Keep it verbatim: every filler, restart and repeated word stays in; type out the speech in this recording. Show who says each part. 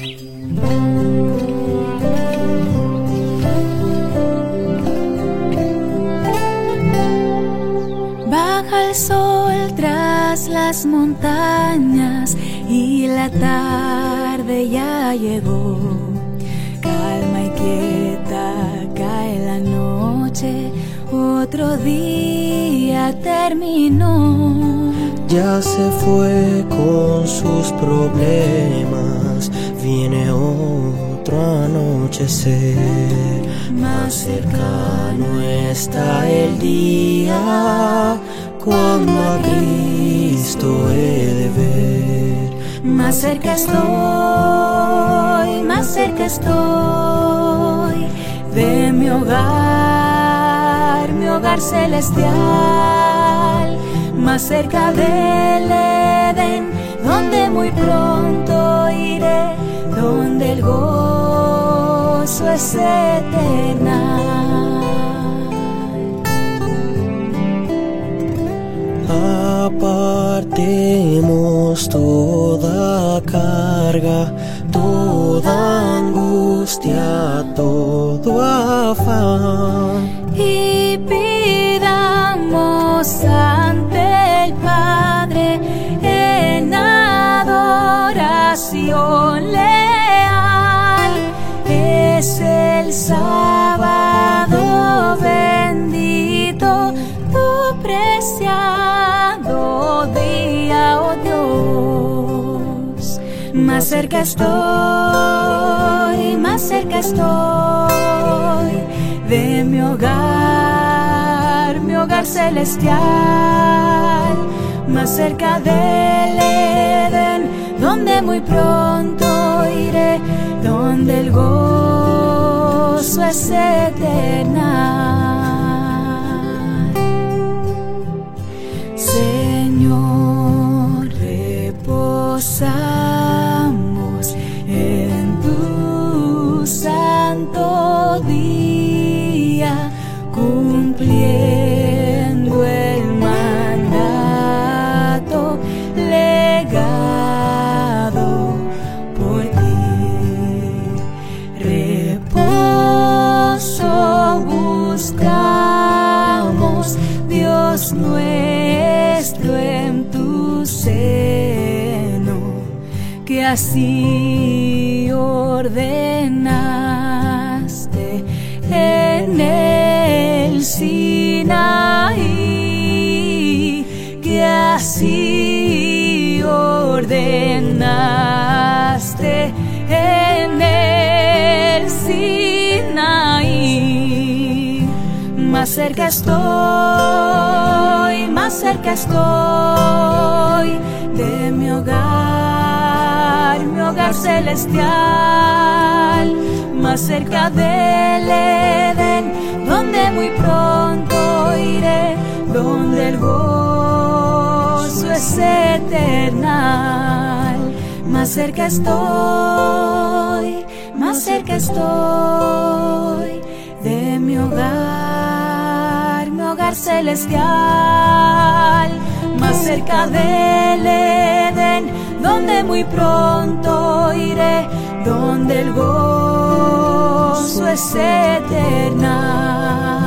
Speaker 1: Baja el sol tras las montañas y la tarde ya llegó. Calma y quieta cae la noche, otro día terminó.
Speaker 2: Ya se fue con sus problemas, viene otro anochecer. Más cercano está el día cuando a Cristo he de ver.
Speaker 1: Más cerca estoy, más cerca estoy de mi hogar, mi hogar celestial. Más cerca del Edén, donde muy pronto iré, donde el gozo es eterno.
Speaker 2: Apartemos toda carga, toda angustia, todo afán,
Speaker 1: y pidamos ante el Padre en adoración leal. Es el sábado bendito, tu preciado día, oh Dios. Más cerca estoy, más cerca estoy de mi hogar, mi hogar celestial. Más cerca del Edén, donde muy pronto iré, donde el gozo es eterno. Señor, reposamos en tu santo día, cumpliendo el mandato legado por ti. Reposo buscamos, Dios nuestro, en tu seno, que así ordenaste en el Sinaí, que así ordenaste en el Sinaí. Más cerca estoy, más cerca estoy de mi hogar, mi hogar celestial. Más cerca del Edén, donde muy pronto iré, donde el gozo es eternal. Más cerca estoy, más cerca estoy de mi hogar, mi hogar celestial. Más cerca del Edén, donde muy pronto iré, donde el gozo es eterno.